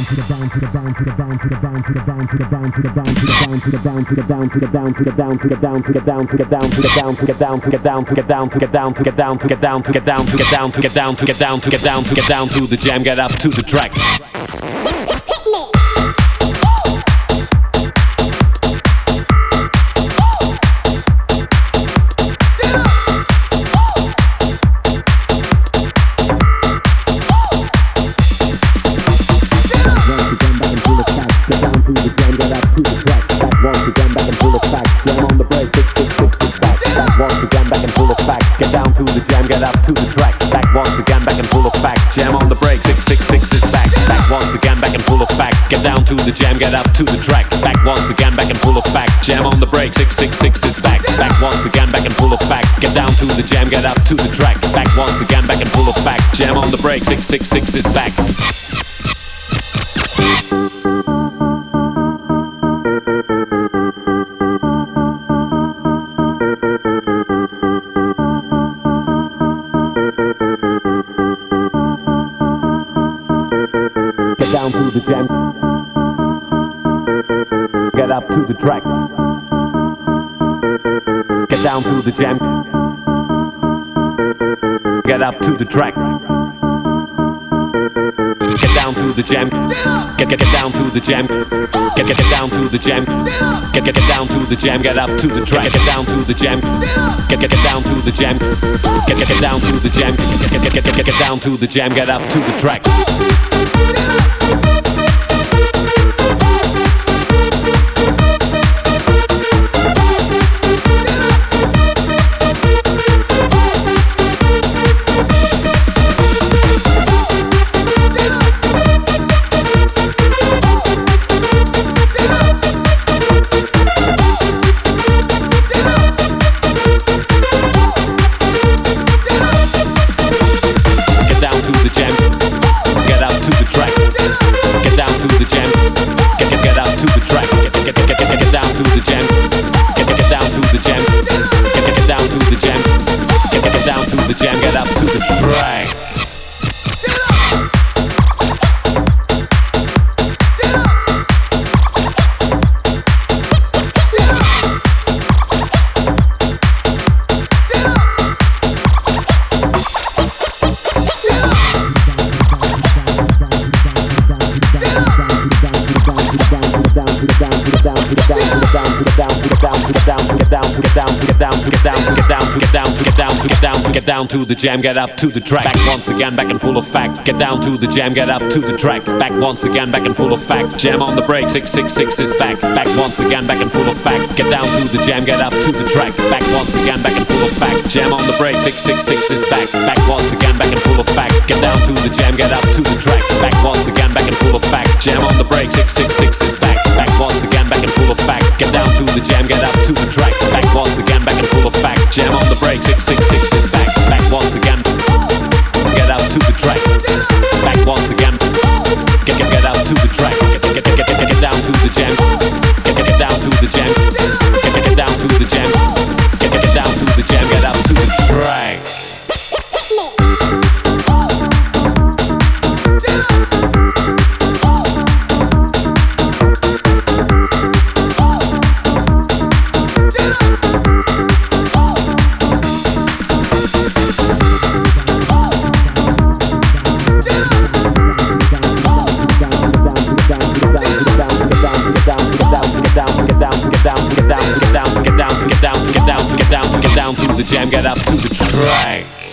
the jam, get up to the track. Get down to the jam, get up to the track. Back once again, back and full of fact. Jam on the break, 666 is back. Back once again, back and full of fact. Get down to the jam, get up to the track. Back once again, back and full of fact. Jam on the break, 666 is back. Back once again, back and full of fact. Get down to the jam, get up to the track. Back once again, back and full of fact. Jam on the break, 666 is back. Down to the jam, get up to the track. Get down to the jam, get up to the track. Get down to the jam, get down to the jam, get down to the jam, get down to the jam, get up to the track. Get down to the jam, get down to the jam, get down to the jam, get down to the jam, get up to the track. Get down to the jam, get up to the track. Back once again, back and full of fact. Get down to the jam, get up to the track. Back once again, back and full of fact. Jam on the break, 666 is back. Back once again, back and full of fact. Get down to the jam, get up to the track. Back once again, back and full of fact. Jam on the break, 666 is back. Back once again, back and full of fact. Get down to the jam, get up to the track. Back once again, back and full of fact. Jam on the break, 666 is back. Back once again, back and full of fact. Get down to the jam, get up to the track. Back once again, back and full of fact. Jam on the break, 666 is back. Back once again, get up to the track. Back once again, get up to the track. Get down to the jam. Get down to the jam. Get down to the jam. Get down to the jam. Get up to the track. Get down to the jam, get up to the track.